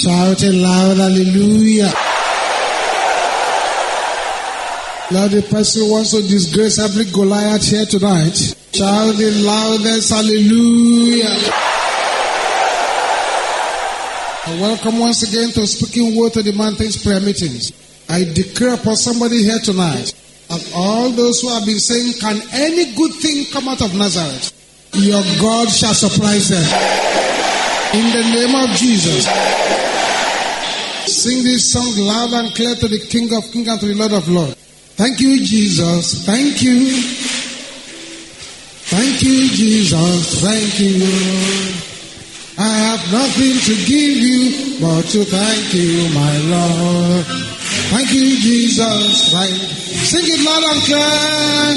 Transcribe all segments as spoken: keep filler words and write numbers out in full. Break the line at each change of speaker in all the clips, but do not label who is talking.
Shout it loud, hallelujah. Now the person who wants to disgrace every Goliath here tonight, shout the loudest, hallelujah. And welcome once again to Speaking Word to the Mountains prayer meetings. I declare upon somebody here tonight, and all those who have been saying, can any good thing come out of Nazareth? Your God shall surprise them. In the name of Jesus. Sing this song loud and clear to the King of Kings and to the Lord of Lords. Thank you, Jesus. Thank you. Thank you, Jesus. Thank you. I have nothing to give you but to thank you, my Lord. Thank you, Jesus. Thank you. Sing it loud and clear.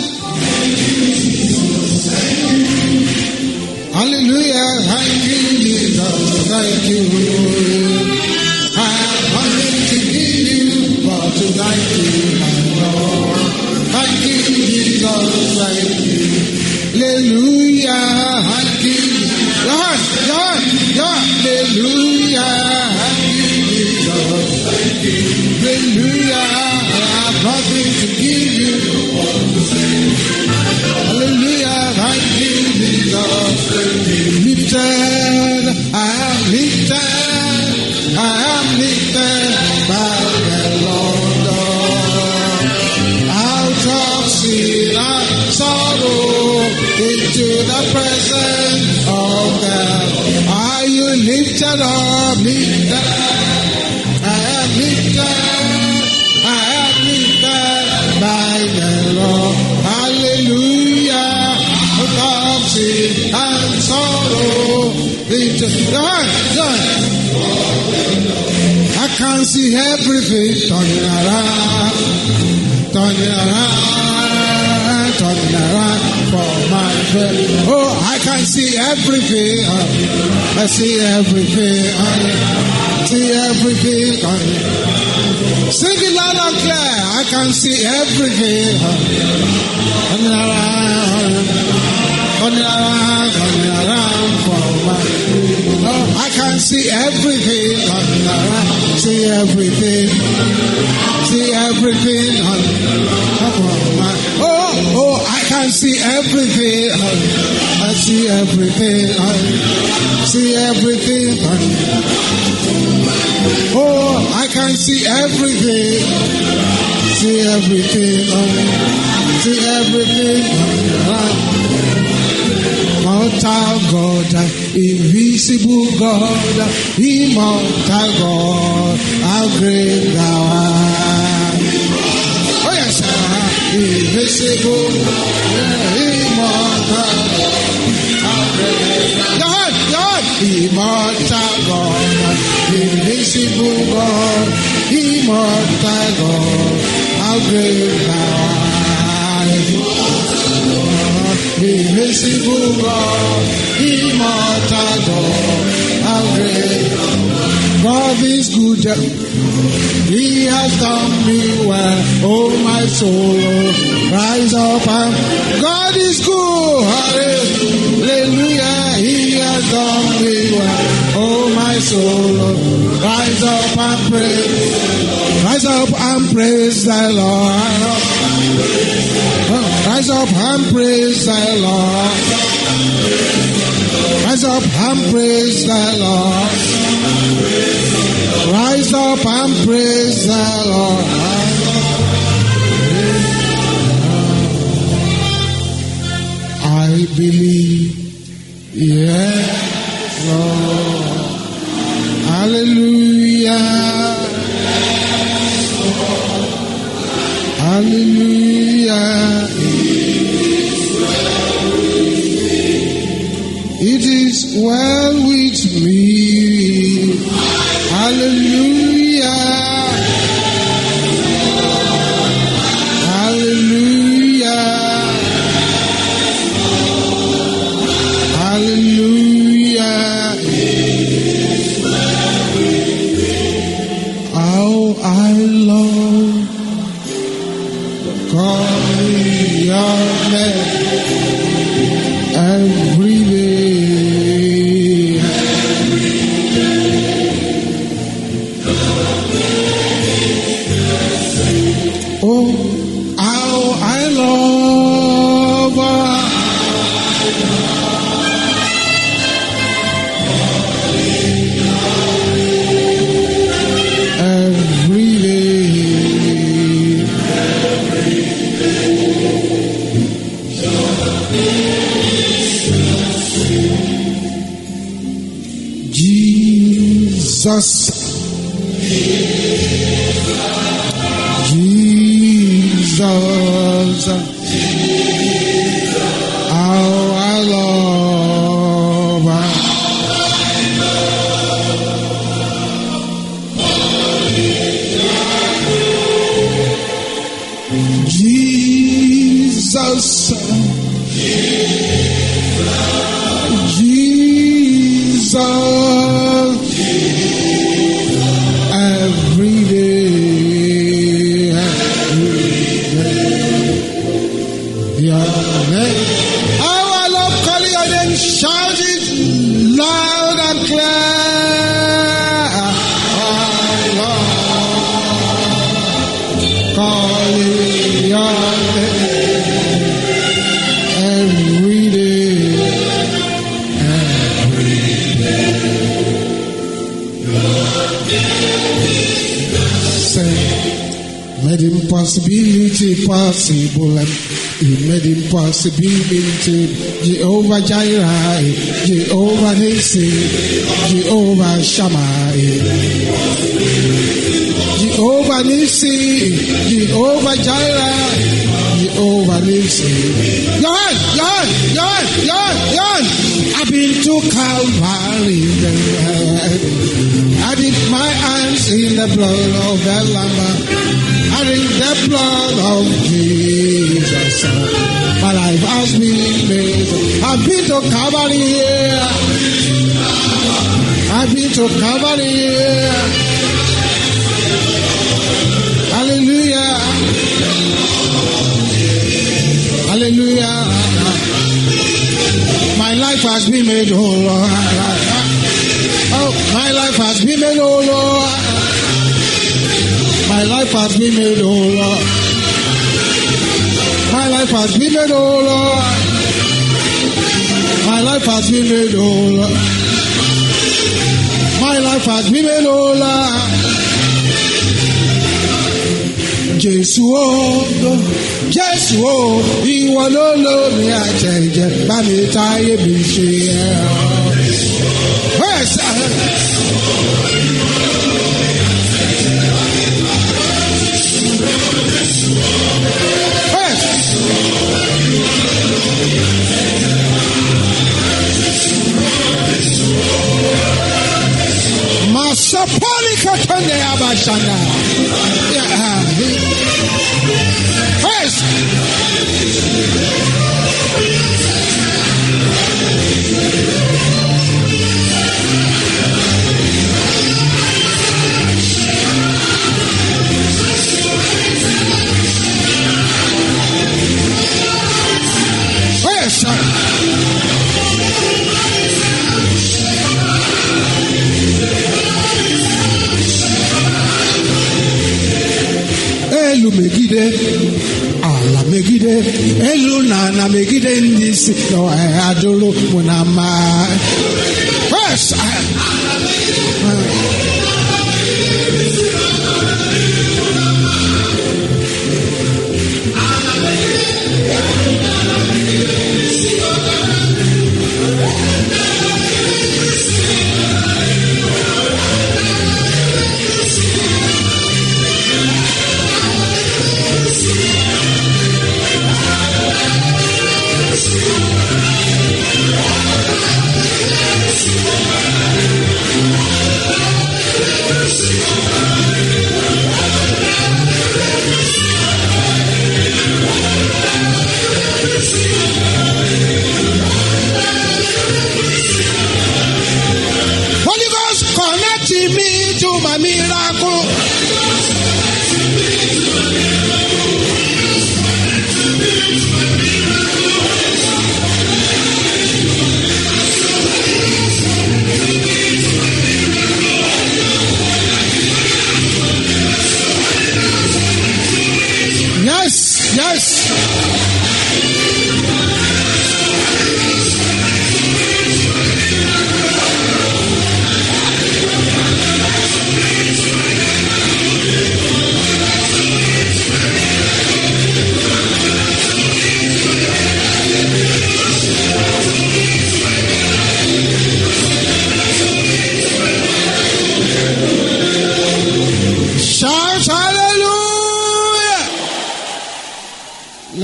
Hallelujah. Thank you, Jesus. Thank you. I have nothing to give you but to thank you, my Lord. Thank you, Jesus. Thank you. Hallelujah. Thank you. God, God, God. Hallelujah. Thank you, Jesus. Thank you. Hallelujah. I have nothing to give you. Hallelujah. Thank you, Jesus. Lifted. I am lifted. I am lifted by the Lord. Out of sin and sorrow into the presence of God. Are you lifted up? Lifted. I am lifted. I am lifted by the Lord. Hallelujah. Out of sin and sorrow into God. God. I can see everything turning around, turning around, turning around for my friend. Oh, I can see everything. I see everything. I see everything. Sing it loud and clear. I can see everything. Turning around, turning around, turning around for my friend. Oh, I can see everything. See everything. See everything. Oh, oh, I can see everything. I see everything. See everything. Oh, I can see everything. See everything. See everything. Immortal God, invisible God, immortal God, how great thou art. Oh yes, sir. Invisible, immortal how great God, God, immortal God, invisible God, immortal God, how great thou art. Invisible God, immortal God, how great. God is good, He has done me well. Oh my soul, rise up and God is good, hallelujah. He has done me well. Oh my soul, rise up and praise, rise up and praise the Lord. Rise up and praise the Lord. Rise up and praise the Lord. Rise up and praise the Lord. I believe, yes, Lord. Hallelujah. Hallelujah. It is well with me. Hallelujah. Hallelujah. Hallelujah. How I love calling your name every day. Jesus. Jesus. How I love her. Jesus. Jesus. Every day. Every day. Your name. Oh, I love calling your name. Shout it loud and clear. I love calling your name. Every day. Every day. Say, made impossibility possible. He made impossibility. Jehovah Jireh, Jehovah Nissi, Jehovah Shammah, Jehovah Nissi, Jehovah Jireh, Jehovah Nissi. Yon, yon, yon, yon, yon. I've been to Calvary. I did my hands in the blood of the Lamb. I drink the blood of Jesus. My life has been made. I've been to Calvary. I've been to Calvary. Hallelujah. Hallelujah. My life has been made whole. Oh, my life has been made whole. My life has been made whole. My life has been made whole. My life has been made whole. My life has been made whole. Jésù o, Jésù o, ìwọ ló lómi àjẹjẹ, bá mi táyé mi ṣe ẹ́. Masapoli katone abashana. Yeah. First. First. Elu megide, ala megide, elu na na megide ndị si no adolo munama. First, Holy Ghost connect me to my miracle. Yes, yes.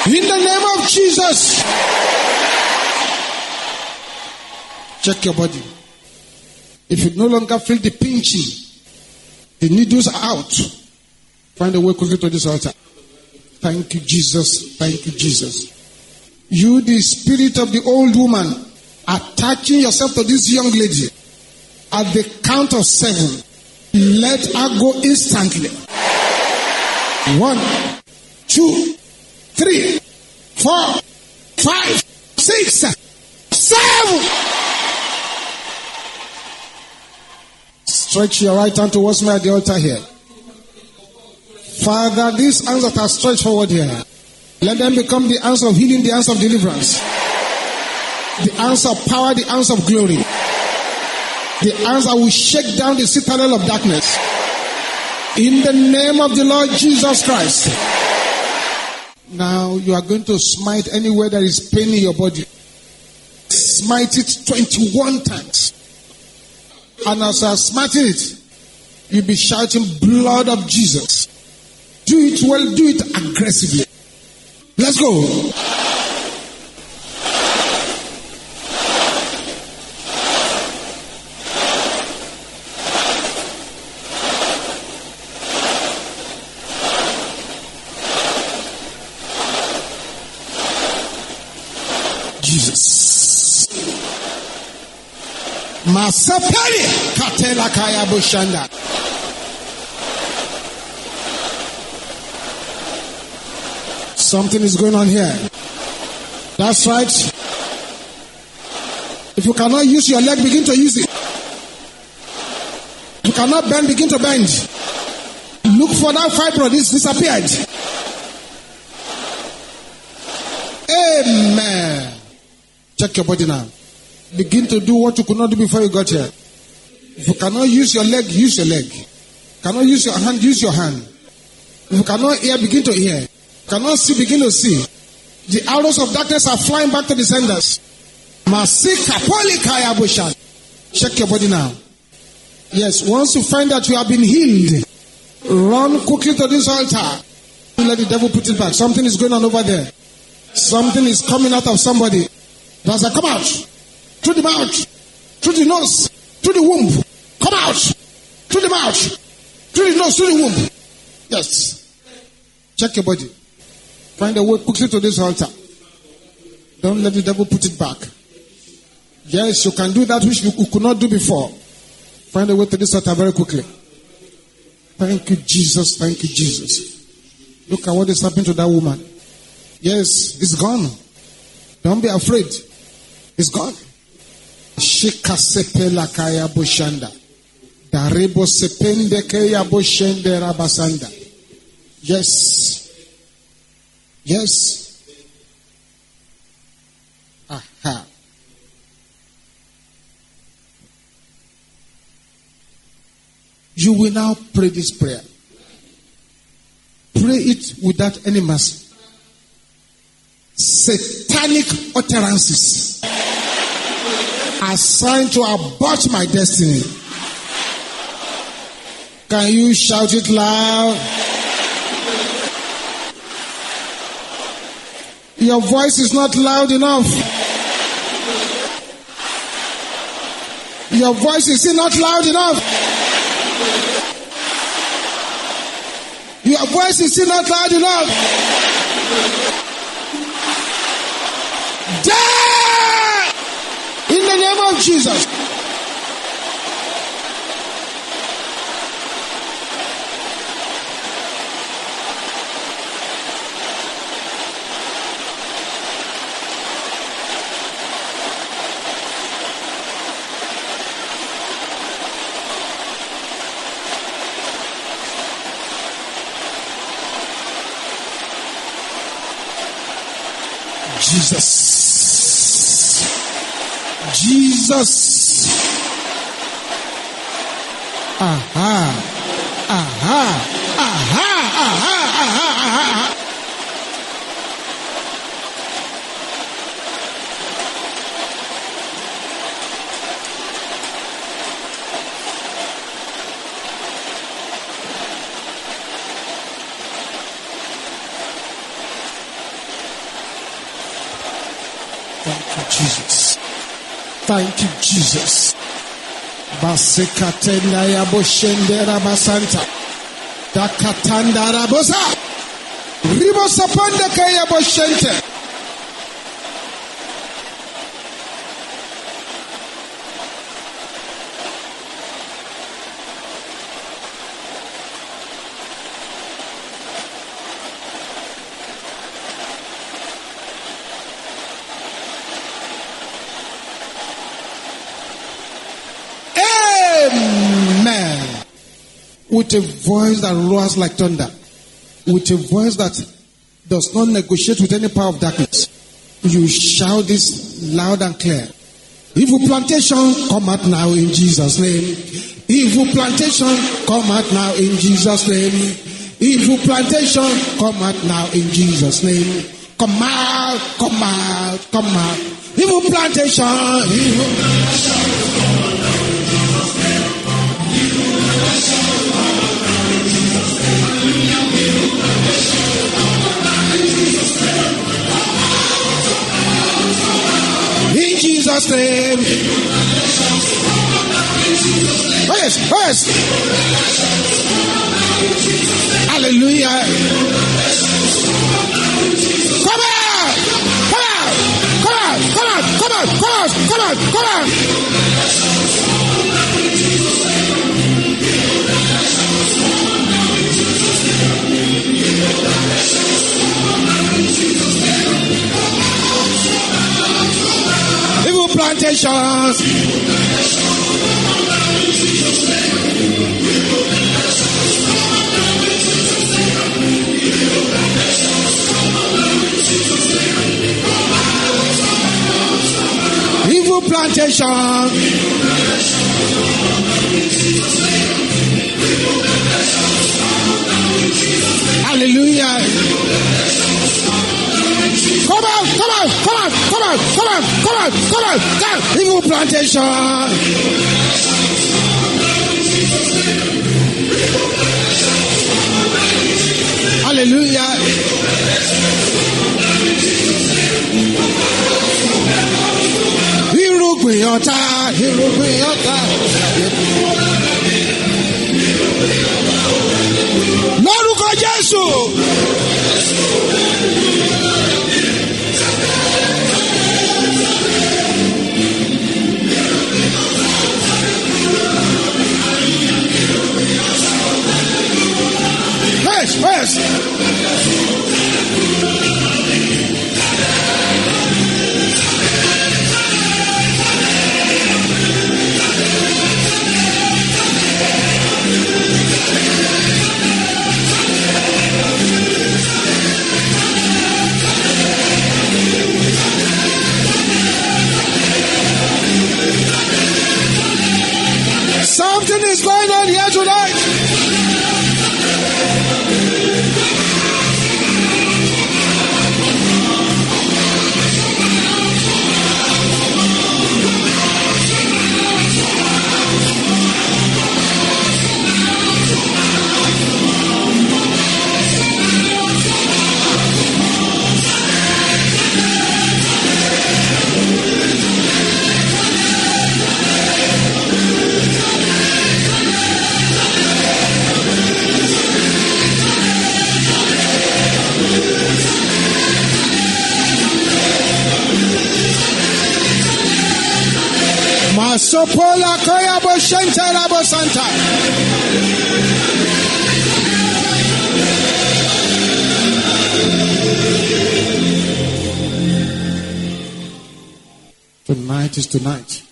In the name of Jesus. Check your body. If you no longer feel the pinching, the needles are out, find a way quickly to this altar. Thank you, Jesus. Thank you, Jesus. You, the spirit of the old woman, attaching yourself to this young lady, at the count of seven, let her go instantly. One, two, three, four, five, six, seven. Stretch your right hand towards me at the altar here. Father, these hands that are stretched forward here, let them become the hands of healing, the hands of deliverance, the hands of power, the hands of glory, the hands that will shake down the citadel of darkness. In the name of the Lord Jesus Christ. Now you are going to smite anywhere there is pain in your body. Smite it twenty-one times. And as you are smiting it, you'll be shouting, blood of Jesus. Do it well, do it aggressively. Let's go. Jesus. Masapeli katela kaya bushanda. Something is going on here. That's right. If you cannot use your leg, begin to use it. If you cannot bend, begin to bend. Look for that fibroid. It's disappeared. Amen. Check your body now. Begin to do what you could not do before you got here. If you cannot use your leg, use your leg. Cannot use your hand, use your hand. If you cannot hear, begin to hear. Cannot see, begin to see. The arrows of darkness are flying back to the senders. Check your body now. Yes, once you find that you have been healed, run quickly to this altar. Let the devil put it back. Something is going on over there. Something is coming out of somebody. Does it come out? Through the mouth, through the nose, through the womb. Come out. Through the mouth, through the nose, through the womb. Yes. Check your body. Find a way quickly to this altar. Don't let the devil put it back. Yes, you can do that which you could not do before. Find a way to this altar very quickly. Thank you, Jesus. Thank you, Jesus. Look at what is happening to that woman. Yes, it's gone. Don't be afraid. It's gone. Shika sepela kaya boshanda. Darebo sepende kaya boshende rabasanda. Yes. Yes. Aha. You will now pray this prayer. Pray it without any mercy. Satanic utterances assigned to abort my destiny. Can you shout it loud? Your voice is not loud enough. Your voice is still not loud enough. Your voice is still not loud enough. Die! In the name of Jesus. Jesus. Jesus. Aha. Aha. Aha. Aha. Aha. Aha. Thank you, Jesus. Basekatenda ya boshendera basanta. Dakatanda rabosa. Ribosapanda kaya boshente. With a voice that roars like thunder, with a voice that does not negotiate with any power of darkness, you shout this loud and clear. Evil plantation, come out now in Jesus' name. Evil plantation, come out now in Jesus' name. Evil plantation, come out now in Jesus' name. Come out, come out, come out. Evil plantation, evil plantation. In Jesus' name. Oh yes, oh yes. Hallelujah. Come out! Come out! Come out! Come out! Come out! Come out! Come out! Come out! Evil plantations. Evil plantation. Hallelujah. Come out, come out, come out, come out, come out, come out, come out, come out. Evil plantation. Hallelujah. Irúgbìn ọ̀tá, irúgbìn ọ̀tá. Lórúkọ Jésù. Yes, yes. Something is going on here tonight. Masopola kaya boshenta rabo santa. Tonight is tonight.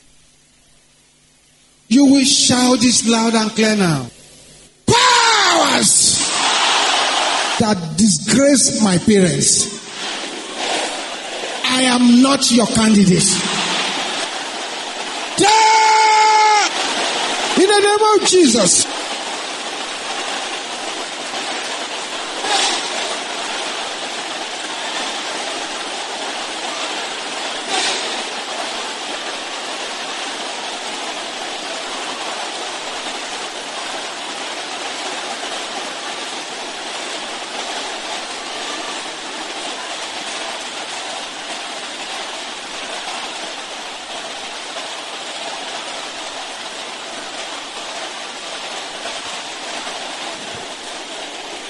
You will shout this loud and clear now. Powers that disgrace my parents, I am not your candidate. In the name of Jesus.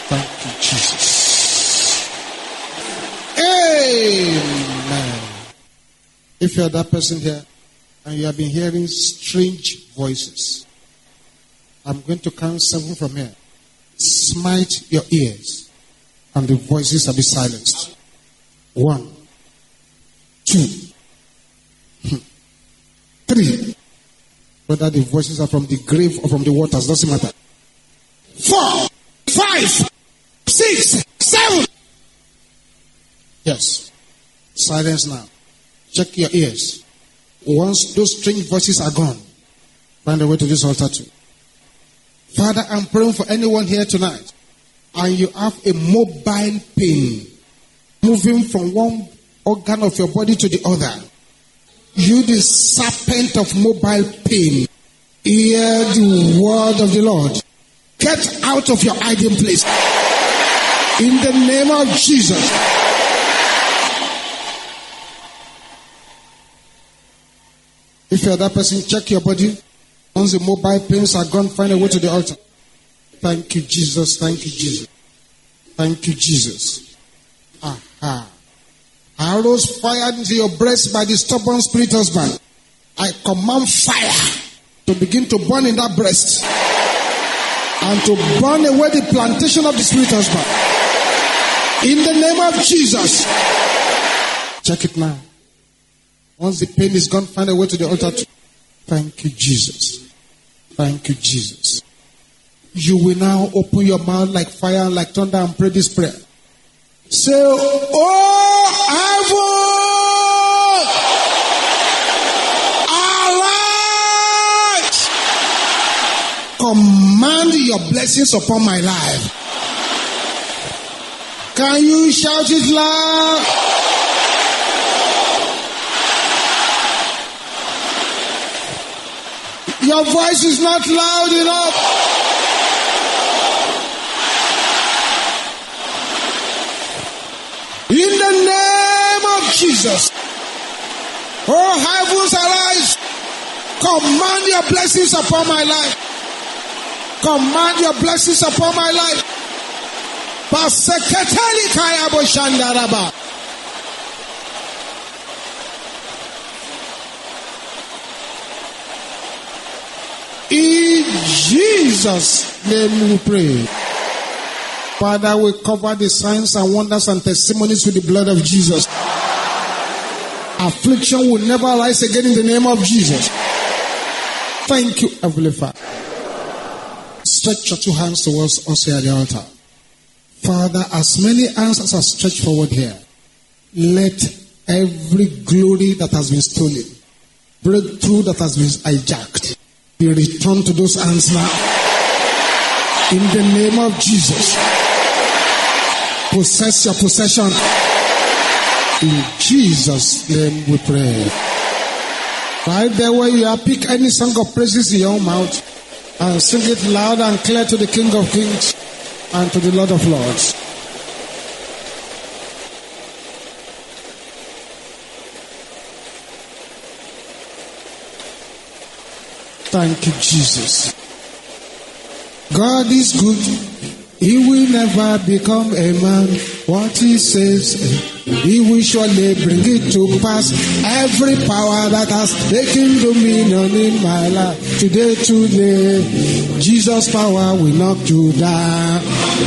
Thank you, Jesus. Amen. If you're that person here and you have been hearing strange voices, I'm going to count seven from here. Smite your ears and the voices will be silenced. One, two, three. Whether the voices are from the grave or from the waters, doesn't matter. Four, five, six, seven. Yes. Silence now. Check your ears. Once those strange voices are gone, find a way to this altar too. Father, I'm praying for anyone here tonight, and you have a mobile pain moving from one organ of your body to the other. You, the serpent of mobile pain, hear the word of the Lord. Get out of your hiding place. In the name of Jesus. If you're that person, check your body. Once the mobile pains are gone, find a way to the altar. Thank you, Jesus. Thank you, Jesus. Thank you, Jesus. Aha. Arrows fired into your breast by the stubborn spirit husband. I command fire to begin to burn in that breast and to burn away the plantation of the spirit husband. In the name of Jesus. Check it now. Once the pain is gone, find a way to the altar. Thank you, Jesus. Thank you, Jesus. You will now open your mouth like fire and like thunder and pray this prayer. Say, oh, heaven, arise. Command your blessings upon my life. Can you shout it loud? Your voice is not loud enough. In the name of Jesus. Oh, heavens arise. Command your blessings upon my life. Command your blessings upon my life. Paseketeli kayabo shandaraba. In Jesus' name we pray. Father, we cover the signs and wonders and testimonies with the blood of Jesus. Affliction will never rise again in the name of Jesus. Thank you, Heavenly Father. Stretch your two hands towards us here at the altar. Father, as many hands as are stretched forward here, let every glory that has been stolen, breakthrough that has been hijacked, be returned to those hands now. In the name of Jesus. Possess your possession. In Jesus' name we pray. Right there where you are, pick any song of praises in your own mouth and sing it loud and clear to the King of Kings and to the Lord of Lords. Thank you, Jesus. God is good. He will never become a man. What he says, he will surely bring it to pass. Every power that has taken dominion in my life, today, today, Jesus' power will knock you down.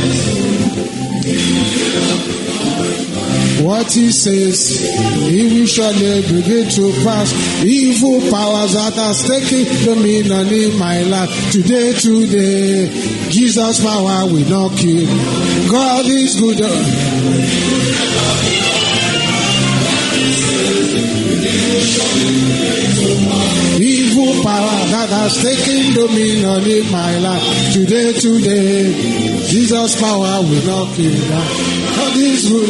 What he says, he will surely bring it to pass. Evil powers that has taken dominion in my life, today, today, Jesus' power will knock you. God is good. Evil power that has taken dominion in my life, today, today, Jesus' power will knock you down. God is good.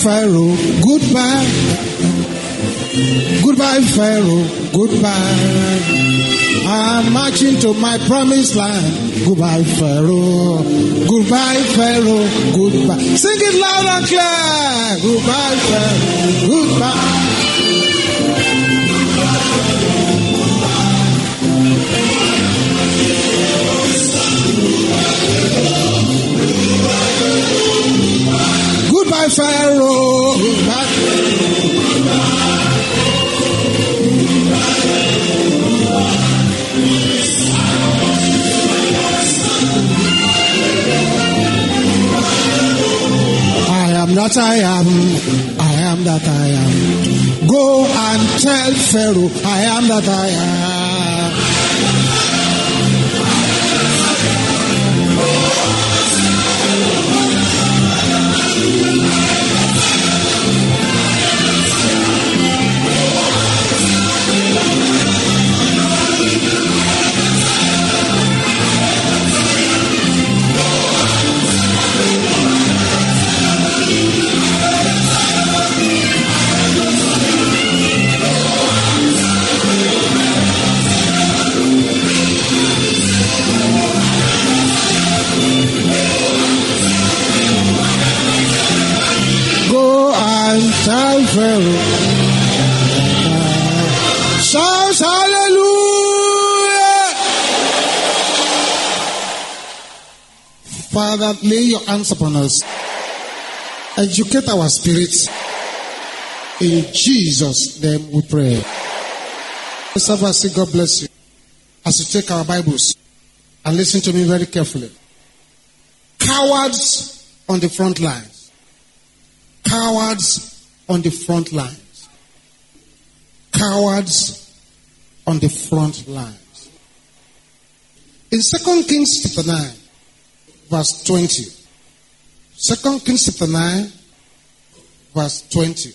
Pharaoh. Goodbye. Goodbye, Pharaoh. Goodbye. I'm marching to my promised land. Goodbye, Pharaoh. Goodbye, Pharaoh. Goodbye. Sing it loud and clear. Goodbye, Pharaoh. Goodbye. Goodbye, Pharaoh. Goodbye. I am that I am. I am that I am. Go and tell Pharaoh, I am that I am. Tell Pharaoh. Shout hallelujah. Father, lay your hands upon us. Educate our spirits. In Jesus' name we pray. Say, God bless you. As you take our Bibles and listen to me very carefully. Cowards on the front lines. Cowards on the front lines. Cowards on the front lines. In Second Kings chapter nine, verse twenty. Second Kings chapter nine, verse twenty.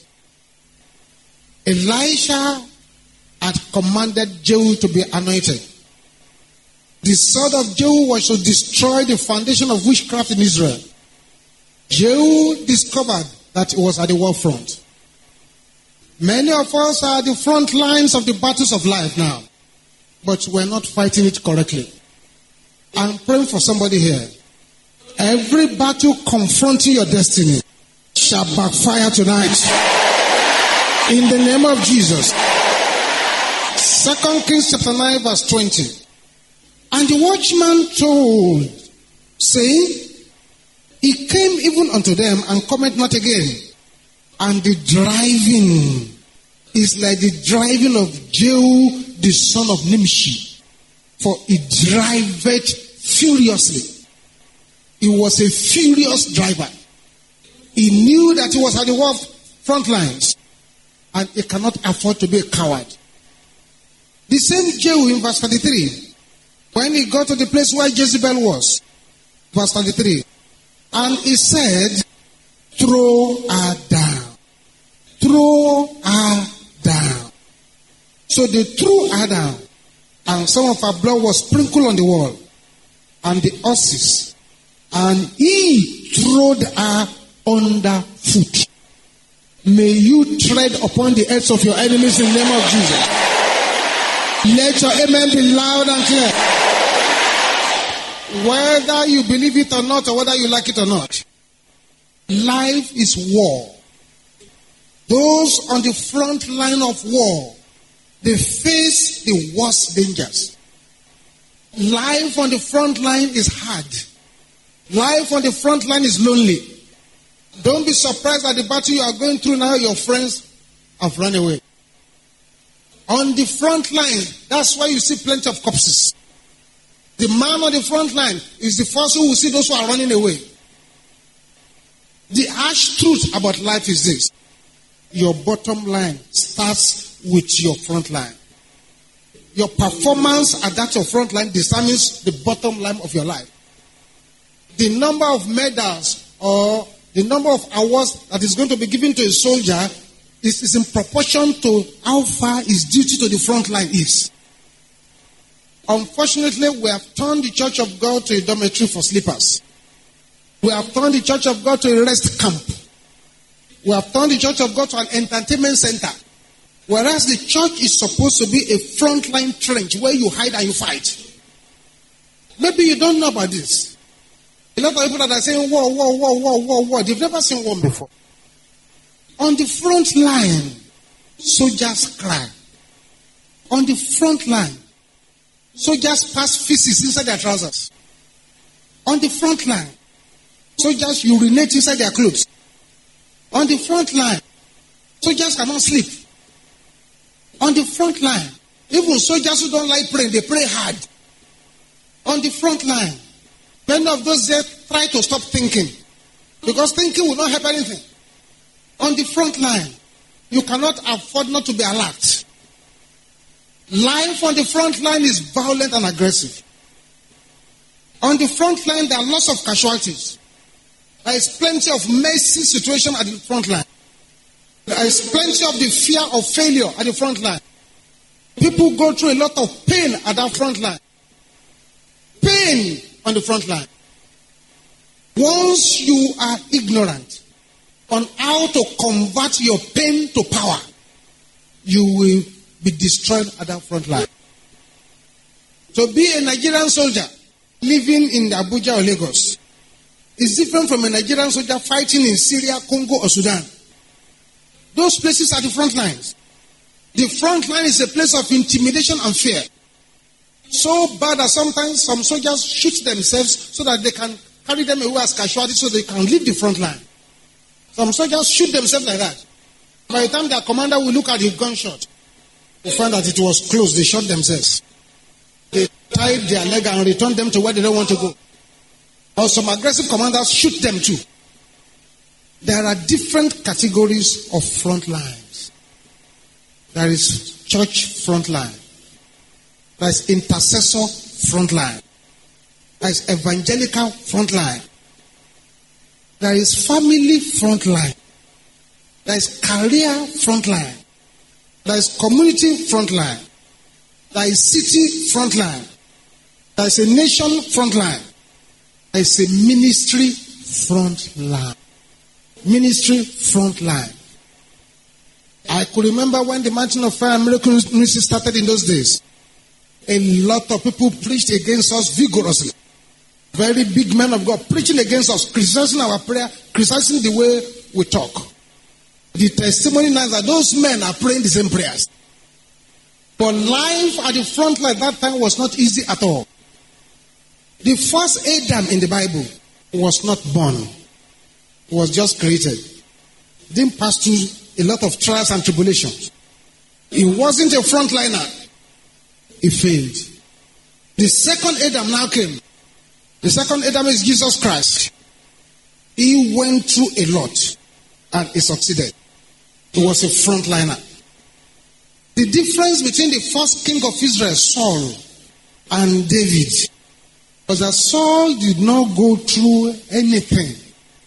Elisha had commanded Jehu to be anointed. The sword of Jehu was to destroy the foundation of witchcraft in Israel. Jehu discovered that he was at the war front. Many of us are at the front lines of the battles of life now, but we're not fighting it correctly. I'm praying for somebody here. Every battle confronting your destiny shall backfire tonight. In the name of Jesus. Second Kings chapter nine, verse twenty. And the watchman told, saying, he came even unto them and cometh not again. And the driving is like the driving of Jehu, the son of Nimshi. For he driveth furiously. He was a furious driver. He knew that he was at the war front lines. And he cannot afford to be a coward. The same Jehu in verse thirty-three. When he got to the place where Jezebel was. Verse thirty-three. And he said, throw her down. Throw her down. So they threw her down. And some of her blood was sprinkled on the wall. And the horses. And he trod her under foot. May you tread upon the heads of your enemies in the name of Jesus. Let your amen be loud and clear. Whether you believe it or not, or whether you like it or not. Life is war. Those on the front line of war, they face the worst dangers. Life on the front line is hard. Life on the front line is lonely. Don't be surprised at the battle you are going through now. Your friends have run away. On the front line, that's why you see plenty of corpses. The man on the front line is the first who will see those who are running away. The harsh truth about life is this. Your bottom line starts with your front line. Your performance at that your front line determines the bottom line of your life. The number of medals or the number of awards that is going to be given to a soldier is, is in proportion to how far his duty to the front line is. Unfortunately, we have turned the church of God to a dormitory for sleepers. We have turned the church of God to a rest camp. We have turned the church of God to an entertainment center. Whereas the church is supposed to be a frontline trench where you hide and you fight. Maybe you don't know about this. A lot of people that are saying war, war, war, war, war, war. They've never seen war before. On the front line, soldiers cry. On the front line, soldiers pass feces inside their trousers. On the front line, soldiers urinate inside their clothes. On the front line, soldiers cannot sleep. On the front line, even soldiers who don't like praying, they pray hard. On the front line, many of those there try to stop thinking because thinking will not help anything. On the front line, you cannot afford not to be alert. Life on the front line is violent and aggressive. On the front line, there are lots of casualties. There is plenty of messy situation at the front line. There is plenty of the fear of failure at the front line. People go through a lot of pain at that front line. Pain on the front line. Once you are ignorant on how to convert your pain to power, you will be destroyed at that front line. To be a Nigerian soldier living in Abuja or Lagos is different from a Nigerian soldier fighting in Syria, Congo, or Sudan. Those places are the front lines. The front line is a place of intimidation and fear. So bad that sometimes some soldiers shoot themselves so that they can carry them away as casualties so they can leave the front line. Some soldiers shoot themselves like that. By the time their commander will look at the gunshot, they find that it was close. They shot themselves. They tied their leg and returned them to where they don't want to go. Or some aggressive commanders shoot them too. There are different categories of front lines. There is church front line. There is intercessor front line. There is evangelical front line. There is family front line. There is career front line. There is community front line. There is city front line. There is a nation front line. There is a ministry front line. Ministry front line. I could remember when the Mountain of Fire and Miracle Ministry started in those days. A lot of people preached against us vigorously. Very big men of God preaching against us, criticizing our prayer, criticizing the way we talk. The testimony now is that those men are praying the same prayers. But life at the front line at that time was not easy at all. The first Adam in the Bible was not born. He was just created. Didn't pass through a lot of trials and tribulations. He wasn't a frontliner. He failed. The second Adam now came. The second Adam is Jesus Christ. He went through a lot and he succeeded. He was a frontliner. The difference between the first king of Israel, Saul, and David was that Saul did not go through anything.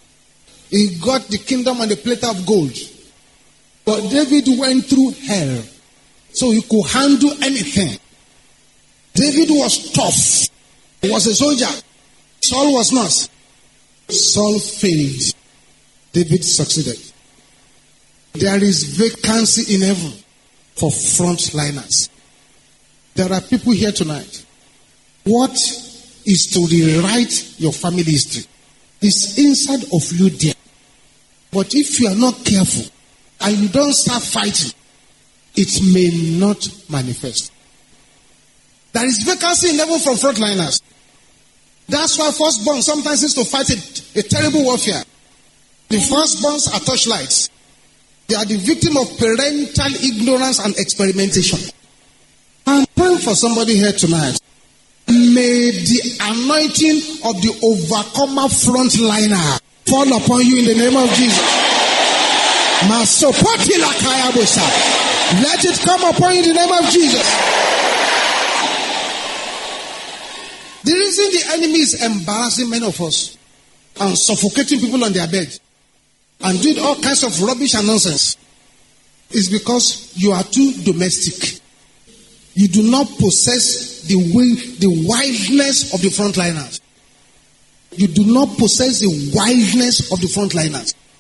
He got the kingdom on a platter of gold. But David went through hell, so he could handle anything. David was tough. He was a soldier. Saul was not. Saul failed. David succeeded. There is vacancy in heaven for frontliners. There are people here tonight. What is to rewrite your family history? It's inside of you there. But if you are not careful and you don't start fighting, it may not manifest. There is vacancy in heaven from frontliners. That's why firstborn sometimes is to fight a, a terrible warfare. The firstborns are torchlights. They are the victim of parental ignorance and experimentation. I'm praying for somebody here tonight. May the anointing of the overcomer frontliner fall upon you in the name of Jesus. Let it come upon you in the name of Jesus. The reason the enemy is embarrassing many of us and suffocating people on their bed and doing all kinds of rubbish and nonsense is because you are too domestic. You do not possess the way, the wildness of the frontliners. You do not possess the wildness of the frontliners.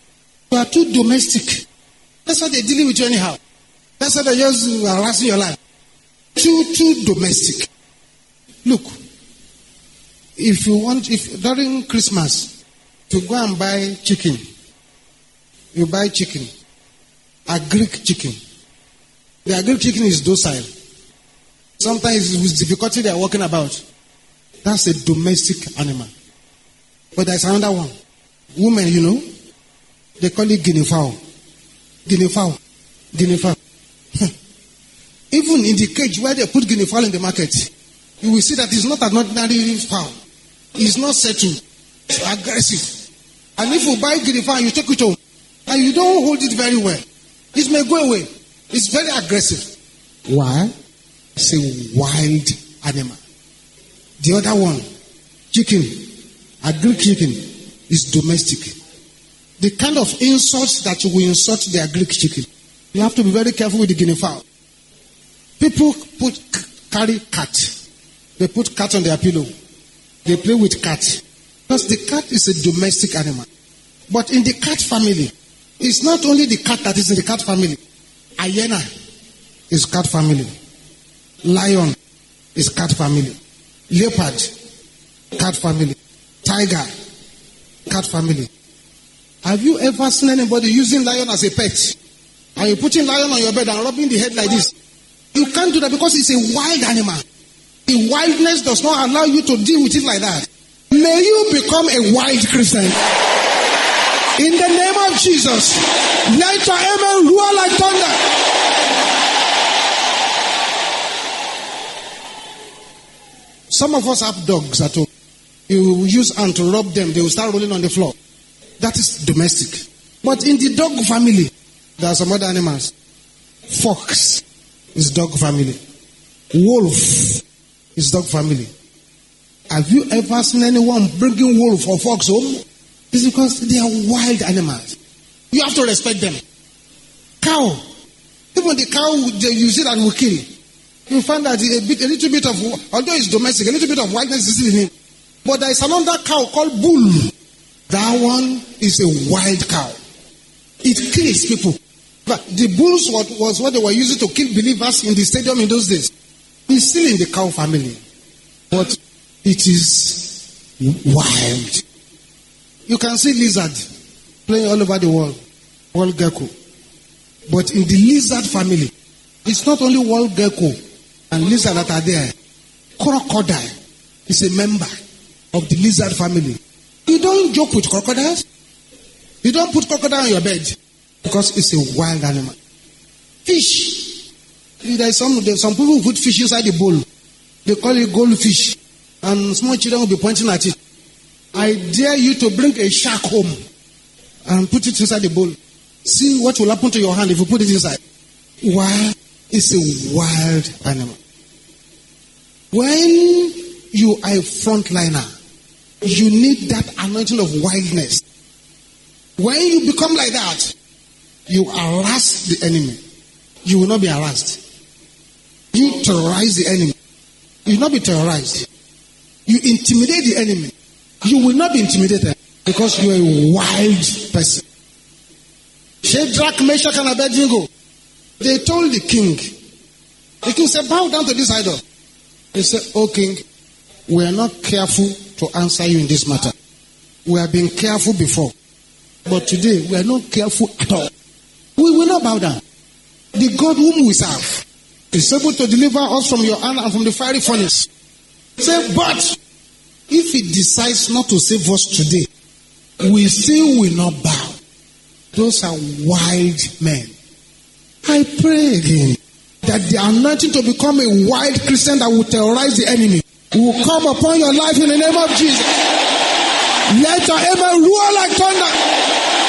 You are too domestic. That's why they're dealing with you anyhow. That's why they're just harassing your life. Too, too domestic. Look, if you want, if during Christmas, to go and buy chicken, you buy chicken, a Greek chicken. The Greek chicken is docile. Sometimes it's with difficulty they are walking about. That's a domestic animal. But there's another one. Women, you know, they call it guinea fowl. Guinea fowl. Guinea fowl. Even in the cage where they put guinea fowl in the market, you will see that it's not an ordinary fowl. It's not settled. It's aggressive. And if you buy guinea fowl, you take it home, and you don't hold it very well, it may go away. It's very aggressive. Why? It's a wild animal. The other one, chicken, a Greek chicken, is domestic. The kind of insults that you will insult the Greek chicken, you have to be very careful with the guinea fowl. People put carry cat. They put cat on their pillow. They play with cat. Because the cat is a domestic animal. But in the cat family, it's not only the cat that is in the cat family. Hyena is cat family. Lion is cat family. Leopard, cat family. Tiger, cat family. Have you ever seen anybody using lion as a pet? And you're putting lion on your bed and rubbing the head like this? You can't do that because it's a wild animal. The wildness does not allow you to deal with it like that. May you become a wild Christian. In the name of Jesus, let your amen roar like thunder. Some of us have dogs at home. You use hand to rub them, they will start rolling on the floor. That is domestic. But in the dog family, there are some other animals. Fox is dog family. Wolf is dog family. Have you ever seen anyone bringing wolf or fox home? It's because they are wild animals. You have to respect them. Cow. Even the cow, they use it and will kill. You find that a, bit, a little bit of, although it's domestic, a little bit of wildness is in him. But there is another cow called bull. That one is a wild cow. It kills people. But the bulls was, was what they were using to kill believers in the stadium in those days. It's still in the cow family. But it is wild. You can see lizard playing all over the world. Wild gecko. But in the lizard family, it's not only wild gecko and lizard that are there. Crocodile is a member of the lizard family. You don't joke with crocodiles. You don't put crocodile on your bed because it's a wild animal. Fish. There's some, there's some people who put fish inside the bowl. They call it goldfish. And small children will be pointing at it. I dare you to bring a shark home and put it inside the bowl. See what will happen to your hand if you put it inside. Why? It's a wild animal. When you are a frontliner, you need that anointing of wildness. When you become like that, you harass the enemy. You will not be harassed. You terrorize the enemy. You will not be terrorized. You intimidate the enemy. You will not be intimidated because you are a wild person. Shadrach, Meshach, and Abednego, they told the king, the king said, bow down to this idol. He said, oh king, we are not careful to answer you in this matter. We have been careful before. But today, we are not careful at all. We will not bow down. The God whom we serve is able to deliver us from your hand and from the fiery furnace. Say, but if he decides not to save us today, we still will not bow. Those are wild men. I pray again that the anointing to become a wild Christian that will terrorize the enemy will come upon your life in the name of Jesus. Let your amen roar like thunder.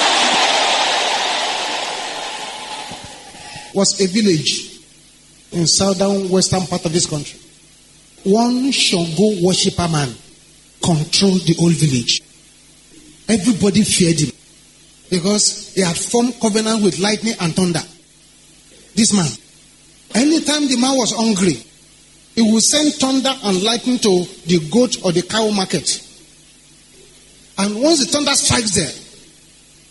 Was a village in southern western part of this country. One Shango worshipper man controlled the whole village. Everybody feared him because he had formed covenant with lightning and thunder. This man, anytime the man was hungry, he would send thunder and lightning to the goat or the cow market. And once the thunder strikes there, and the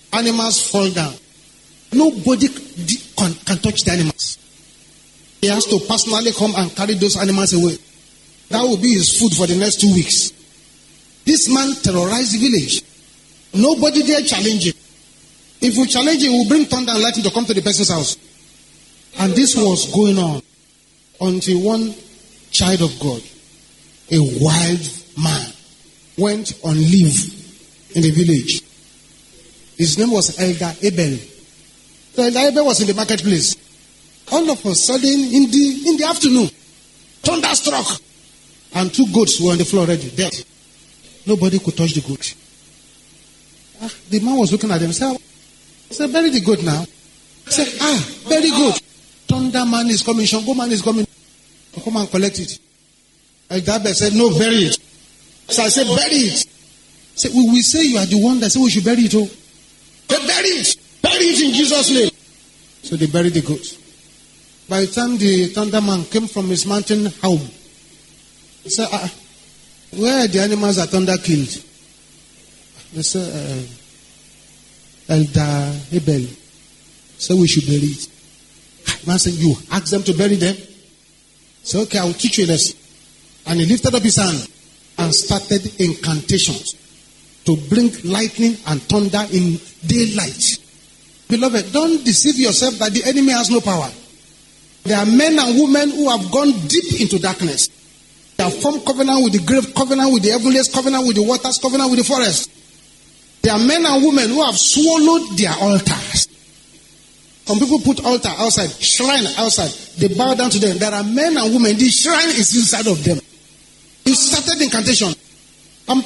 Animals fall down. Nobody can, can touch the animals. He has to personally come and carry those animals away. That will be his food for the next two weeks. This man terrorized the village. Nobody dare challenge him. If we challenge him, we will bring thunder and lightning to come to the person's house. And this was going on until one child of God, a wild man, went on leave in the village. His name was Elder Abel. So Elder Abel was in the marketplace. All of a sudden, in the in the afternoon, thunder struck, and two goats were on the floor already, dead. Nobody could touch the goat. Ah, the man was looking at them. Said, "Say, bury the goat now." He said, "Ah, bury goat. Thunder man is coming. Shango man is coming. Come and collect it." Elder Abel said, "No, bury it." So I said, "Bury it." He said, "We will say you are the one that said we should bury it." Oh, they bury it. Bury it in Jesus' name. So they buried the goat. By the time the thunder man came from his mountain home, he said, ah, "Where are the animals that thunder killed?" They said, uh, "Elder Abel said we should bury it." Man said, "You ask them to bury them?" So okay, I will teach you a lesson. And he lifted up his hand and started incantations to bring lightning and thunder in daylight. Beloved, don't deceive yourself that the enemy has no power. There are men and women who have gone deep into darkness. They have formed covenant with the grave, covenant with the heavens, covenant with the waters, covenant with the forest. There are men and women who have swallowed their altars. Some people put altar outside, shrine outside. They bow down to them. There are men and women, the shrine is inside of them. He started incantation. And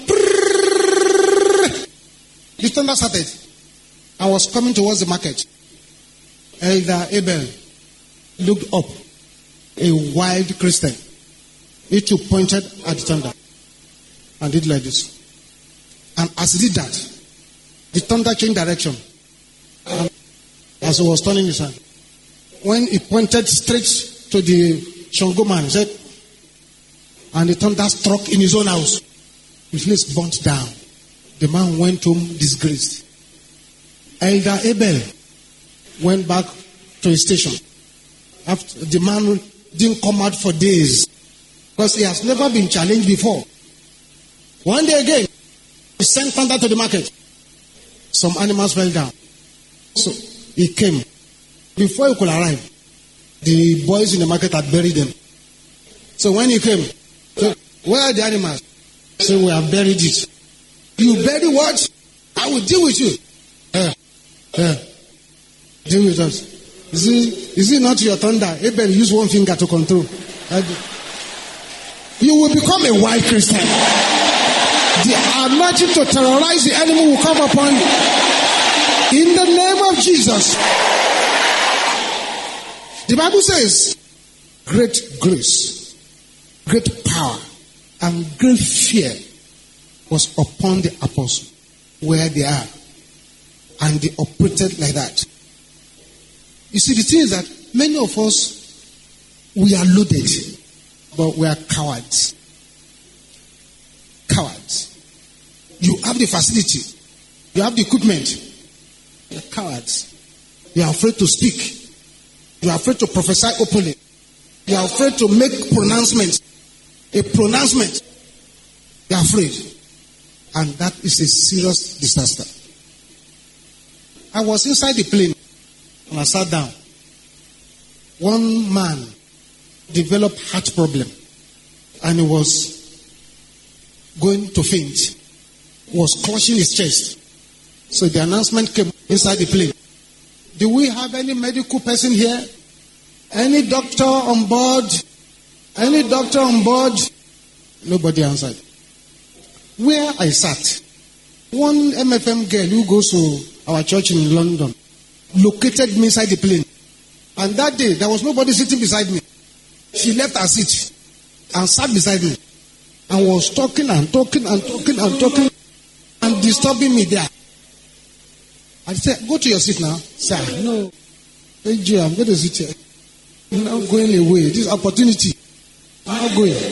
the thunder started. I was coming towards the market. Elder Abel looked up. A wild Christian. He too pointed at the thunder and did like this. And as he did that, the thunder changed direction. And as he was turning his hand, when he pointed straight to the Shango man, he said, and the thunder struck in his own house. His place burnt down. The man went home disgraced. Elder Abel went back to his station. After the man didn't come out for days because he has never been challenged before. One day again, he sent thunder to the market. Some animals fell down. So he came. Before he could arrive, the boys in the market had buried them. So when he came, so, where are the animals? So we have buried it. You bury what? I will deal with you. Uh, uh, deal with us. Is it, is it not your thunder? Abel use one finger to control. Uh, you will become a wild Christian. The anointing to terrorize the enemy will come upon you. In the name of Jesus. The Bible says, great grace, great power, and great fear was upon the apostles where they are. And they operated like that. You see, the thing is that many of us, we are loaded, but we are cowards. Cowards. You have the facility. You have the equipment. You are cowards. You are afraid to speak. You are afraid to prophesy openly. You are afraid to make pronouncements. A pronouncement. You are afraid. And that is a serious disaster. I was inside the plane and I sat down. One man developed heart problem and he was going to faint. He was clutching his chest. So the announcement came inside the plane. Do we have any medical person here? Any doctor on board? Any doctor on board? Nobody answered. Where I sat, one M F M girl who goes to our church in London located me inside the plane. And that day, there was nobody sitting beside me. She left her seat and sat beside me and was talking and talking and talking and talking and disturbing me there. I said, go to your seat now. Sir, no. Hey, Joe, I'm going to sit here. I'm not going away. This opportunity. I'm not going.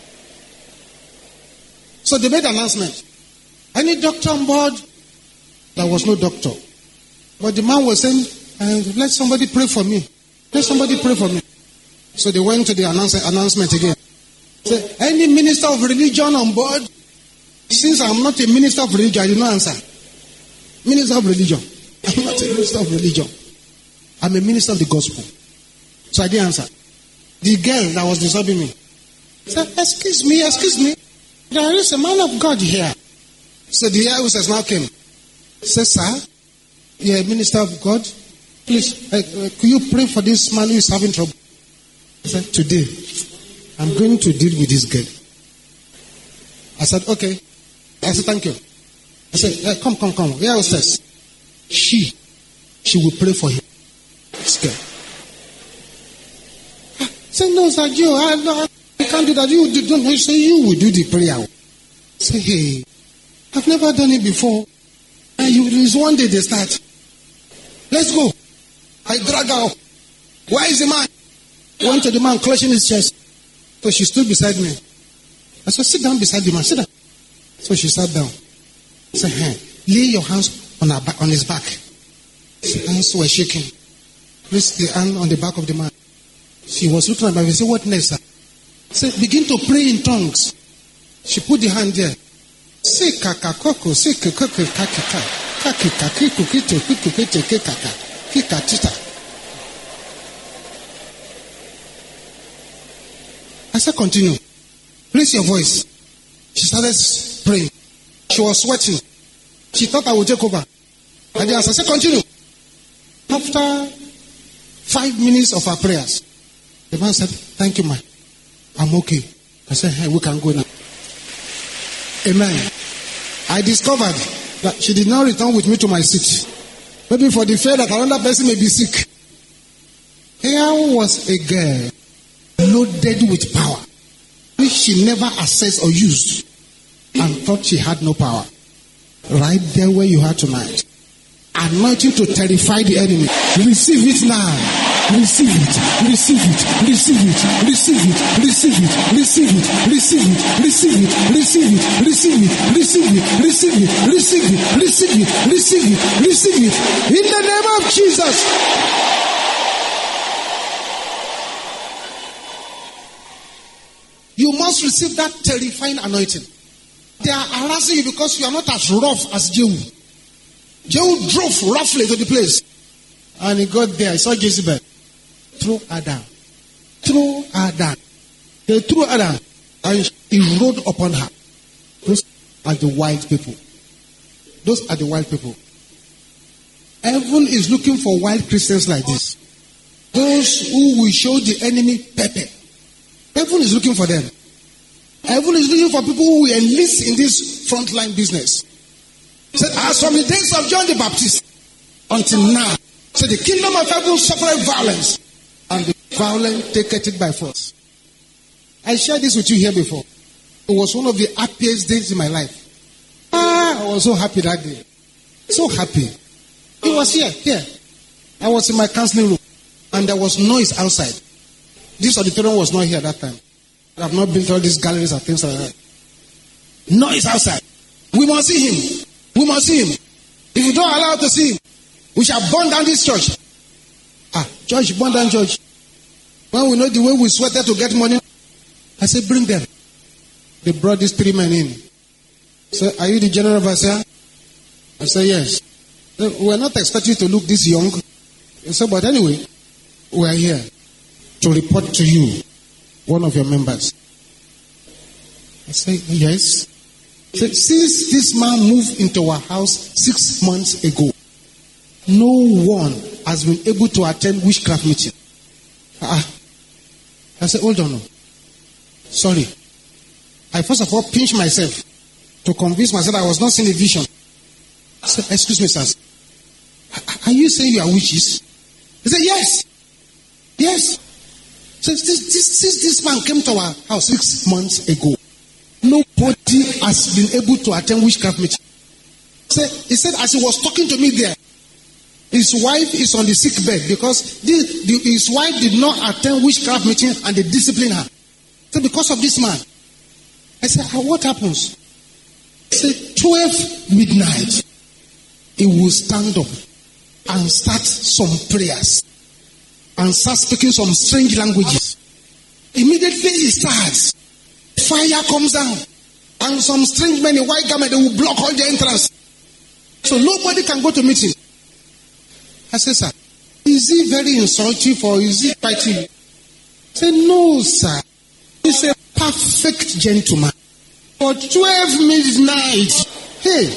So they made an announcement. Any doctor on board? There was no doctor. But the man was saying, uh, let somebody pray for me. Let somebody pray for me. So they went to the announce- announcement again. Said, any minister of religion on board? Since I'm not a minister of religion, I did not answer. Minister of religion. I'm not a minister of religion. I'm a minister of the gospel. So I didn't answer. The girl that was disturbing me said, excuse me, excuse me. There is a man of God here. So the hostess now came. Said, sir, you're a minister of God. Please, uh, uh, could you pray for this man who is having trouble? I said, today, I'm going to deal with this girl. I said, okay. I said, thank you. I said, uh, come, come, come. Yeah, hostess. She, she will pray for him. This girl. I said, no, sir, you, I, I can't do that. You do, don't know. Say, you will do the prayer. I say, hey, I've never done it before. And you, it's one day they start. Let's go. I drag her up. Where is the man? Went to the man, clutching his chest. So she stood beside me. I said, sit down beside the man. Sit down. So she sat down. I said, hey, lay your hands on her back, on his back. His hands were shaking. Place the hand on the back of the man. She was looking at me. I said, what next, sir? I said, begin to pray in tongues. She put the hand there. Say kakakoko, say kakoko kakika, kakika, kikukito, kikukito, kikaka, kikatita. I said, continue. Raise your voice. She started praying. She was sweating. She thought I would take over. I did answer. I said, continue. After five minutes of our prayers, the man said, thank you, man. I'm okay. I said, hey, we can go now. Amen. I discovered that she did not return with me to my seat. Maybe for the fear that another person may be sick. Here was a girl loaded with power, which she never accessed or used, and thought she had no power. Right there where you are tonight. Anointing to terrify the enemy. Receive it now. Receive it, receive it, receive it, receive it, receive it, receive it, receive it, receive it, receive it, receive it, receive it, receive it, receive it, receive it, receive it, receive it. In the name of Jesus. You must receive that terrifying anointing. They are harassing you because you are not as rough as Jehu. Jehu drove roughly to the place. And he got there. He saw Jezebel. Throw her down. Throw her down. They threw her down. And he rode upon her. Those are the wild people. Those are the wild people. Heaven is looking for wild Christians like this. Those who will show the enemy pepper. Heaven is looking for them. Heaven is looking for people who will enlist in this frontline business. Said, as from the days of John the Baptist until now, so the kingdom of heaven suffered violence, and the violent taketh it by force. I shared this with you here before. It was one of the happiest days in my life. Ah, I was so happy that day. So happy. He was here, here. I was in my counseling room, and there was noise outside. This auditorium was not here at that time. I have not built all these galleries and things like that. Noise outside. We must see him. We must see him. If you don't allow us to see him, we shall burn down this church. Ah, church, burn down church. When we know the way we sweated to get money, I said, bring them. They brought these three men in. So, are you the general overseer? I said, yes. We are not expecting you to look this young. I said, but anyway, we are here to report to you, one of your members. I said, yes. I said, since this man moved into our house six months ago, no one has been able to attend witchcraft meeting. Ah, I said, hold on. No. Sorry. I first of all pinched myself to convince myself I was not seeing a vision. I said, excuse me, sir. Are you saying you are witches? He said, yes. Yes. So this, this, since this man came to our house six months ago, nobody has been able to attend witchcraft meeting. So he said, as he was talking to me there, his wife is on the sick bed because the, the, his wife did not attend witchcraft meeting and they disciplined her. So because of this man, I said, what happens? He said, twelve midnight. he will stand up and start some prayers and start speaking some strange languages. Immediately he starts, fire comes down, and some strange men in white garment, they will block all the entrance. So nobody can go to meet him. I said, sir, is he very insultive or is he fighting? I said, no, sir. He's a perfect gentleman. For twelve midnight, hey.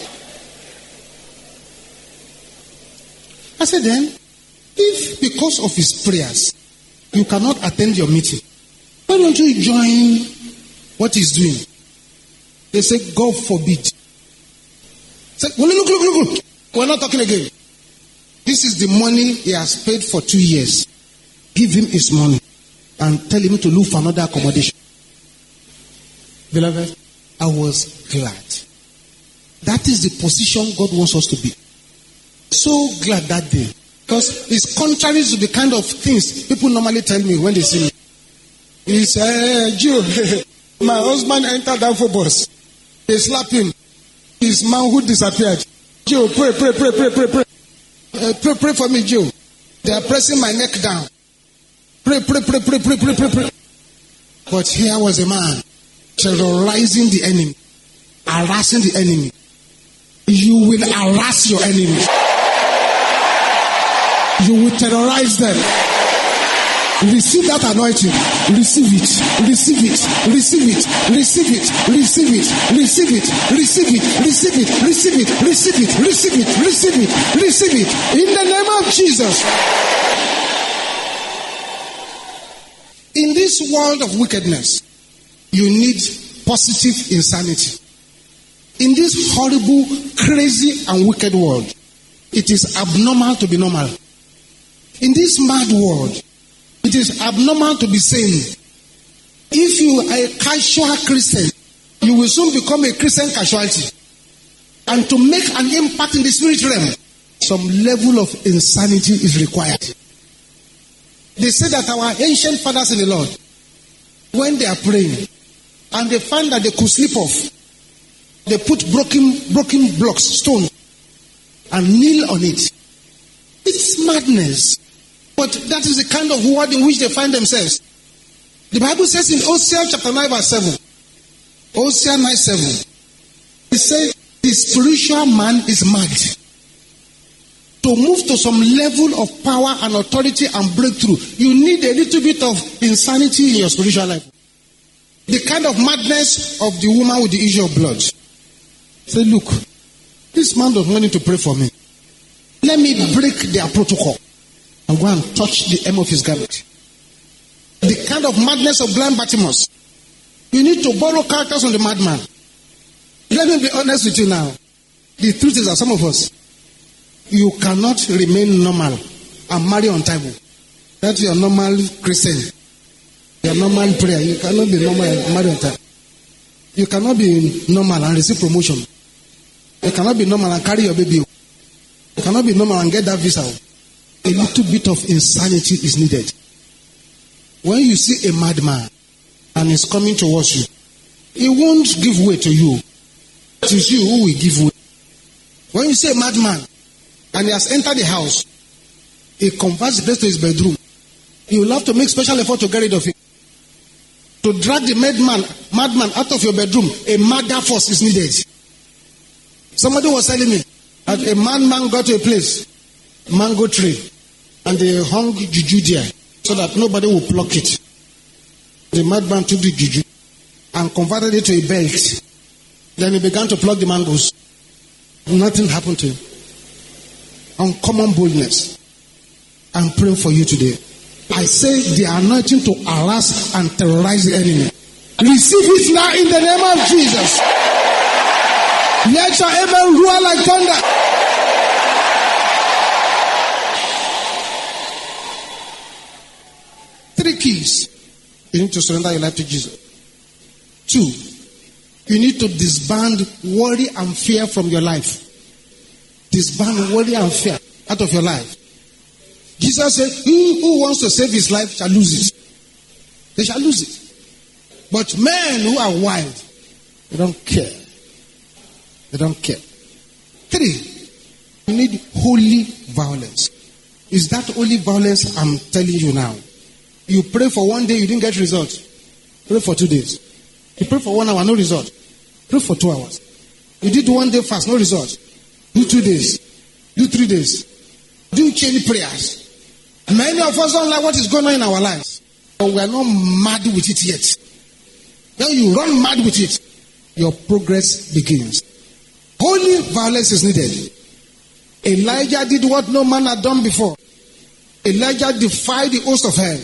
I said then, if because of his prayers, you cannot attend your meeting, why don't you join what he's doing? They say, God forbid. Say, well, look, look, look, look. We're not talking again. This is the money he has paid for two years. Give him his money and tell him to look for another accommodation. Beloved, I was glad. That is the position God wants us to be. So glad that day. Because it's contrary to the kind of things people normally tell me when they see me. He said, Joe, my husband entered that for bus. They slapped him. His manhood disappeared. Joe, pray, pray, pray, pray, pray, pray. Uh, pray, pray for me, Joe. They are pressing my neck down. Pray, pray, pray, pray, pray, pray, pray, pray. But here was a man terrorizing the enemy, harassing the enemy. You will harass your enemy. You will terrorize them. Receive that anointing. Receive it. Receive it. Receive it. Receive it. Receive it. Receive it. Receive it. Receive it. Receive it. Receive it. Receive it. Receive it. Receive it. In the name of Jesus. In this world of wickedness, you need positive insanity. In this horrible, crazy, and wicked world, it is abnormal to be normal. In this mad world, it is abnormal to be sane. If you are a casual Christian, you will soon become a Christian casualty. And to make an impact in the spirit realm, some level of insanity is required. They say that our ancient fathers in the Lord, when they are praying, and they find that they could slip off, they put broken, broken blocks, stone, and kneel on it. It's madness. But that is the kind of world in which they find themselves. The Bible says in Hosea chapter nine verse seven. Hosea nine seven. It says the spiritual man is mad. To move to some level of power and authority and breakthrough, you need a little bit of insanity in your spiritual life. The kind of madness of the woman with the issue of blood. Say, look, this man does not need to pray for me. Let me break their protocol and go and touch the hem of his garment. The kind of madness of blind Bartimaeus. You need to borrow characters from the madman. Let me be honest with you now. The truth is that some of us, you cannot remain normal and marry on time. That's your normal Christian. Your normal prayer. You cannot be normal and marry on time. You cannot be normal and receive promotion. You cannot be normal and carry your baby. You cannot be normal and get that visa. A little bit of insanity is needed. When you see a madman and he's coming towards you, he won't give way to you. It is you who will give way. When you see a madman and he has entered the house, he converts the place to his bedroom, you will have to make special effort to get rid of him. To drag the madman, madman out of your bedroom, a murder force is needed. Somebody was telling me that a madman got to a place, mango tree, and they hung juju there so that nobody will pluck it. The madman took the juju and converted it to a belt. Then he began to pluck the mangoes. Nothing happened to him. Uncommon boldness. I'm praying for you today. I say the anointing to harass and terrorize the enemy. Receive it now in the name of Jesus. Let your amen roar like thunder. Three keys. You need to surrender your life to Jesus. Two, you need to disband worry and fear from your life. Disband worry and fear out of your life. Jesus said, he who wants to save his life shall lose it. They shall lose it. But men who are wild, they don't care. They don't care. Three, You need holy violence. Is that holy violence I'm telling you now? You pray for one day, you didn't get results. Pray for two days. You pray for one hour, no result. Pray for two hours. You did one day fast, no result. Do two days. Do three days. Do chain prayers. Many of us don't like what is going on in our lives. But we are not mad with it yet. Then you run mad with it. Your progress begins. Holy violence is needed. Elijah did what no man had done before. Elijah defied the host of hell.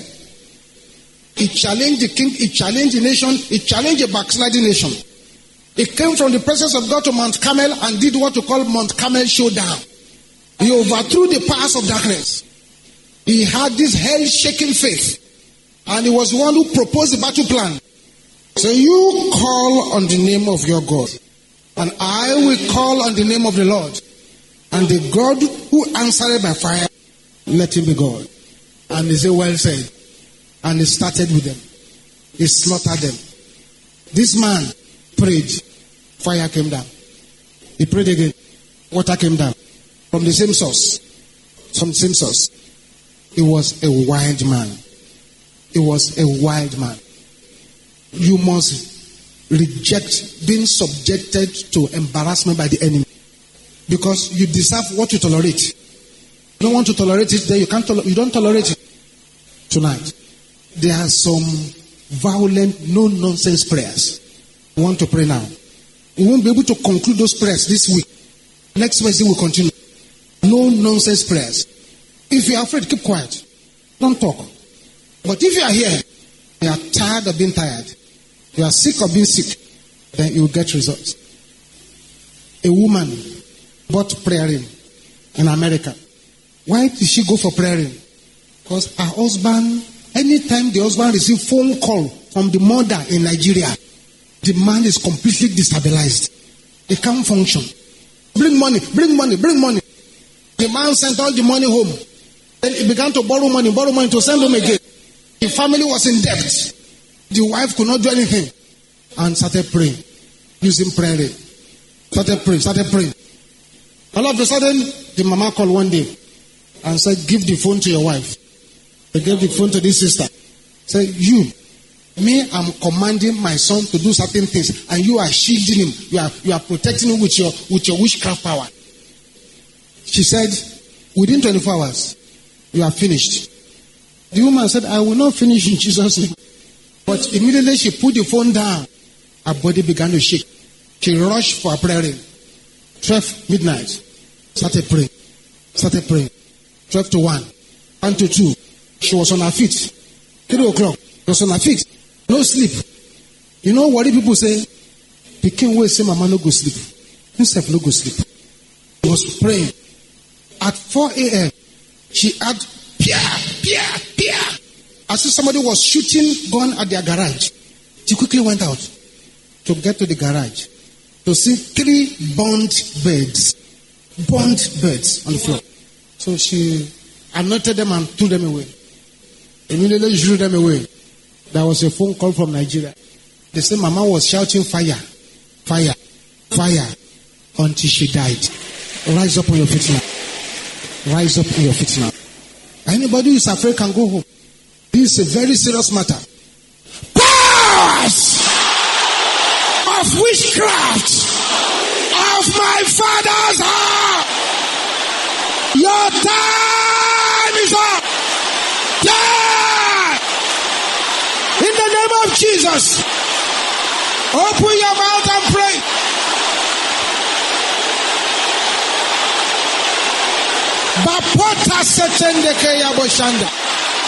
He challenged the king, he challenged the nation, he challenged a backsliding nation. He came from the presence of God to Mount Carmel and did what we call Mount Carmel showdown. He overthrew the powers of darkness. He had this hell-shaking faith. And he was the one who proposed the battle plan. So you call on the name of your God. And I will call on the name of the Lord. And the God who answered by fire, let him be God. And he said, well said. And he started with them. He slaughtered them. This man prayed. Fire came down. He prayed again. Water came down. From the same source. From the same source. He was a wild man. He was a wild man. You must reject being subjected to embarrassment by the enemy. Because you deserve what you tolerate. You don't want to tolerate it, then you can't tolerate you don't tolerate it. Tonight, there are some violent, no-nonsense prayers. We want to pray now. We won't be able to conclude those prayers this week. Next Wednesday we'll continue. No-nonsense prayers. If you are afraid, keep quiet. Don't talk. But if you are here, you are tired of being tired, you are sick of being sick, then you will get results. A woman bought praying in America. Why did she go for praying? Because her husband, anytime the husband receives phone call from the mother in Nigeria, the man is completely destabilized. He can't function. Bring money, bring money, bring money. The man sent all the money home. Then he began to borrow money, borrow money to send home again. The family was in debt. The wife could not do anything. And started praying. Using prayer. Started praying, started praying. All of a sudden, the mama called one day and said, give the phone to your wife. They gave the phone to this sister. Said, you, me, I'm commanding my son to do certain things, and you are shielding him. You are you are protecting him with your with your witchcraft power. She said, within twenty-four hours, you are finished. The woman said, I will not finish in Jesus' name. But immediately she put the phone down. Her body began to shake. She rushed for a prayer. twelve midnight. Started praying. Started praying. twelve to one. one to two. She was on her feet. three o'clock. She was on her feet. No sleep. You know what people say? The king will say, Mama, no go sleep. Himself, no go sleep. He was praying. At four a.m., she had Pia, Pia, Pia. As if somebody was shooting gun at their garage. She quickly went out to get to the garage to see three burnt birds. Burnt birds on the floor. So she anointed them and threw them away. Immediately she threw them away. There was a phone call from Nigeria. They said Mama was shouting fire, fire, fire until she died. Rise up on your feet now. Rise up on your feet now. Anybody who is afraid can go home. This is a very serious matter. Powers of witchcraft of my father's house. Your time is up. Die! In the name of Jesus. Open your mouth and pray. Bapota setende ke ya boshanda.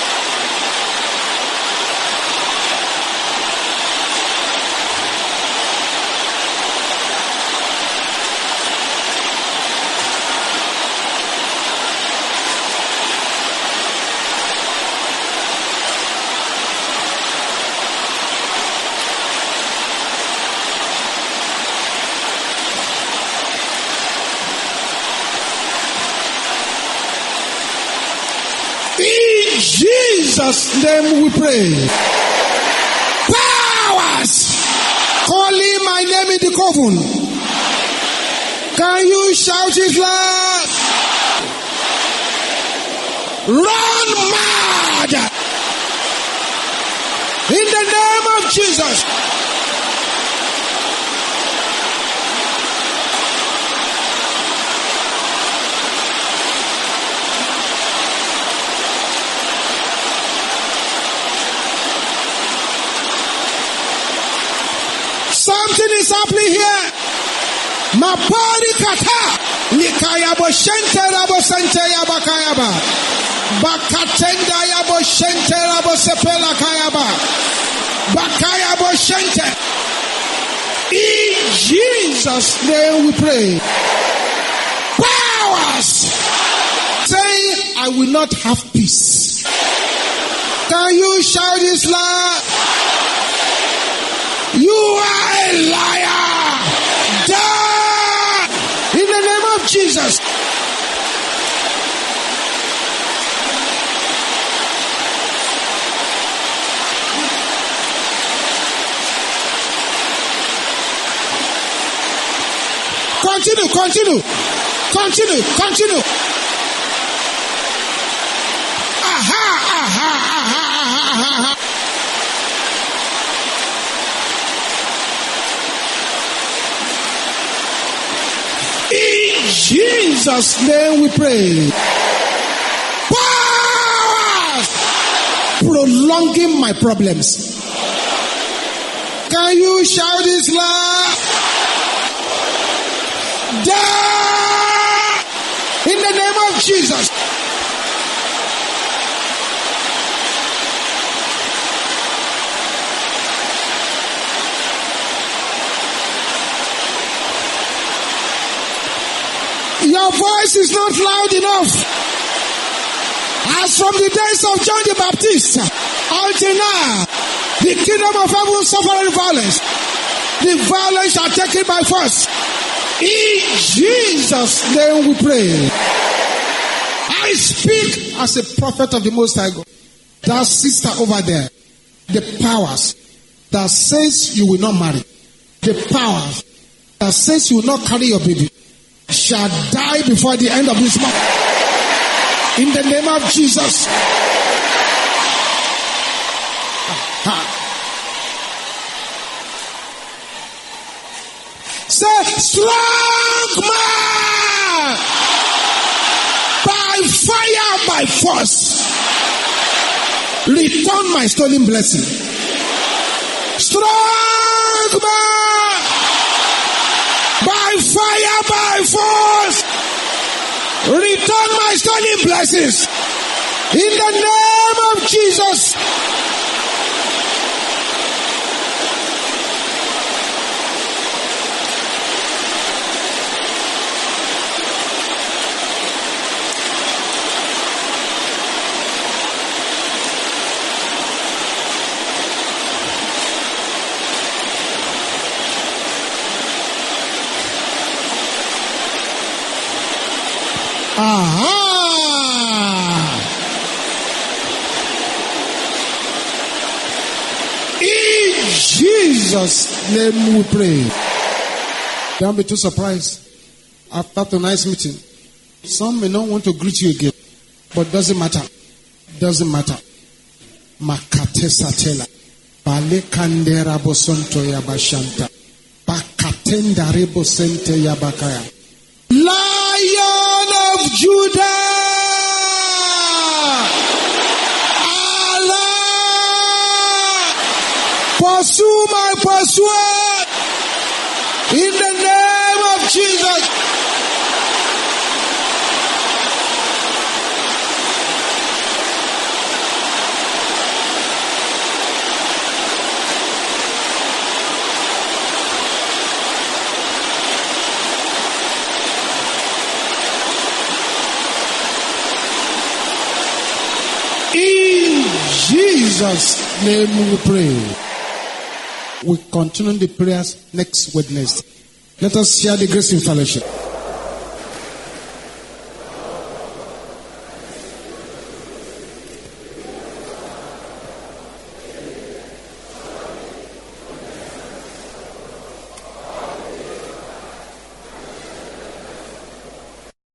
Jesus' name we pray. Powers calling my name in the coven. Can you shout it loud? run mad. In the name of Jesus. Something is happening here. Mapari kata. Likayabo shente rabo sente yabakayaba. Bakatenda yabo shente rabo sepela kayaba. Bakayabo shente. In Jesus' name we pray. Powers saying, I will not have peace. Can you shout this loud? You are a liar. Die in the name of Jesus. Continue, continue, continue, continue. Aha, aha, aha, aha, aha. In Jesus' name we pray. Powers prolonging my problems. Can you shout this loud? Die in the name of Jesus. Your voice is not loud enough. As from the days of John the Baptist until now, the kingdom of heaven suffered violence. The violence are taken by force. In Jesus' name we pray. I speak as a prophet of the Most High God. That sister over there, the powers that says you will not marry, the powers that says you will not carry your baby, shall die before the end of this month. In the name of Jesus. Say, strong man, by fire, by force, return my stolen blessing. Strong man, by fire, by force, return my stolen blessings. In the name of Jesus. Aha! In Jesus' name we pray. Don't be too surprised. After tonight's meeting, some may not want to greet you again, but doesn't matter. Doesn't matter. Makate satela. Bale kandera bosonto yabashanta. Bakatenda rebo sente yabakaya. Lion of Judah, Allah, pursue my pursuer in the name of Jesus. In Jesus' name we pray. We continue the prayers next Wednesday. Let us share the grace in fellowship.